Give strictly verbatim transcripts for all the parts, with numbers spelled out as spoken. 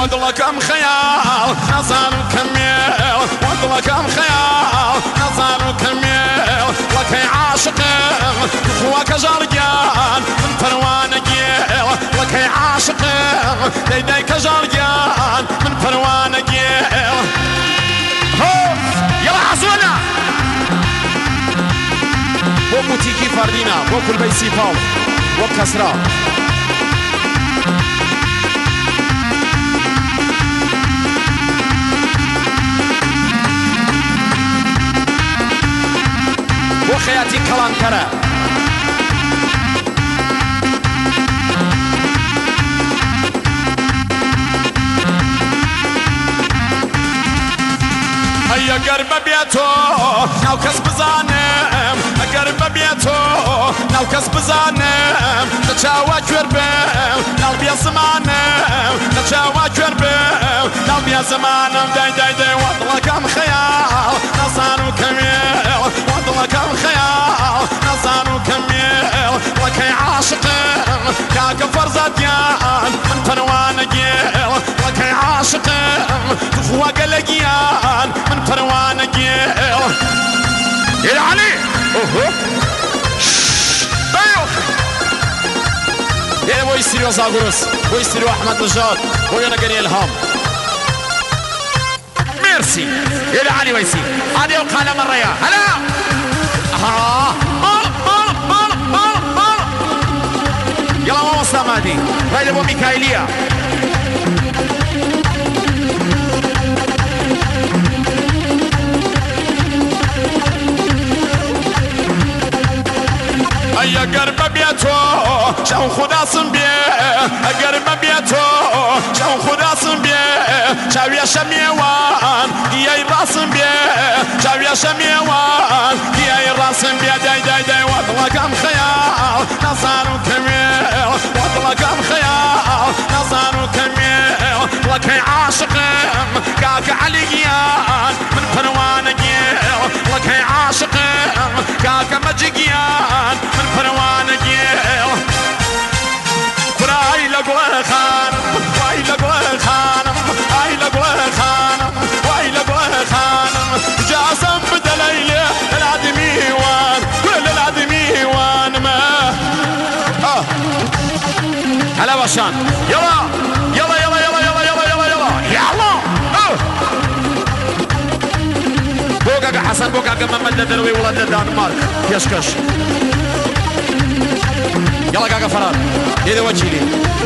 ودلك ام خيال نصار وكمل ودلك ام خيال نصار وكمل لك عاشق اخوك جرجان من فروان جيل لك عاشق ديديك جرجان من فروان جيل هو يلا عزونا بو بوتيكي فاردينا بو كل بيسي فاو وكسرا بو خياتي كلام كرا هيا قرب بيتو ناو كسب زانم قرب بيتو ناو كسب زانم تشاوا كربم ناو بيا زمانم تشاوا كربم ناو بيا زمانم داي داي داي وضلك ام خيال نصان وكميل وضلك ام خيال نصان وكميل لك عاشق كاك فرزديان من فروان جيل لك عاشق تفوق لقيان من فروان جيل يا علي اوه ايوه يا بو يستريو زاغروس بو يستريو احمد نجار بو يانا قري الهام ميرسي يا علي ويسي هذه وقال مرة يا هلا ها يلا ما وصل مادي هاي ابو ميكائيليا هيا قرب بيتو شو خداسم بيه قرب بيتو شو خداسم بيه شو يا شميوان يا راسم بيه شو يا شميوان يا راسم بيه داي داي داي وضلك ام خيال نصار وكميل وضلك ام خيال نصار وكميل لك عاشق كاك عليان من فروان جيل لك عاشق كاك مجيان من فروان جيل براي لقوه خانم واي لقوه خانم اي لقوه خانم واي لقوه خانم جاسم بدليله الادمي وان كل الادمي وان ما اه هلا باشان يلا يلا يلا يلا يلا يلا يلا يلا يلا اه بوكا حسن بوكا محمد دروي ولد الدنمارك يشكش يلا كاكا فرار يدي وجهي لي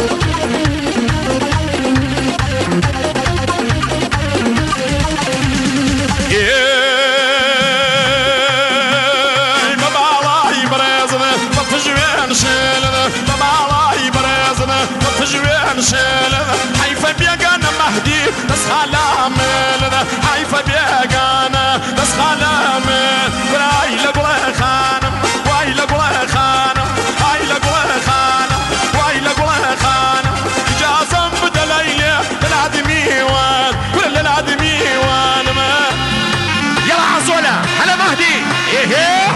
بابا الله يبرزنا بفجوين شيلنا بابا الله يبرزنا بفجوين شيلنا حيفا بيقانا مهدي بس خلا ملنا حيفا بيقانا بس خلا مل براي لقوه خانم واي لقوه خانم هاي لقوه خانم واي لقوه خانم جاسم بدليله الادمي وان كل الادمي وان ما يلا عزوله هلا مهدي ايه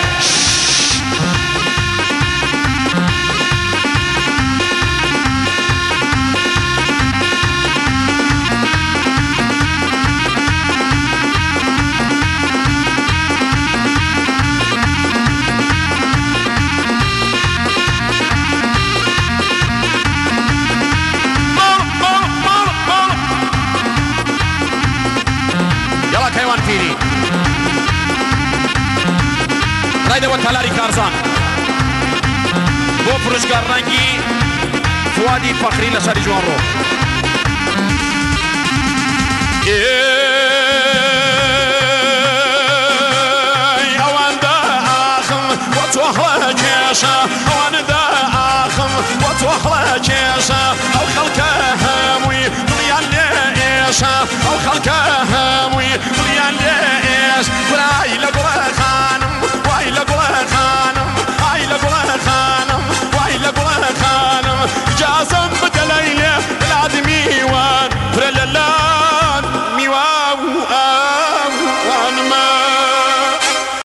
كيوان فيني رايدة وتلاري كارزان بو فرشقار رنگي فوادي فخري لشاري جوان رو اوان دا اخم وتوحلا كيشا اوان دا اخم وتوحلا كيشا او خلقه هموي دنيا ليشا او خلقه هموي دنيا ليش براي لقوه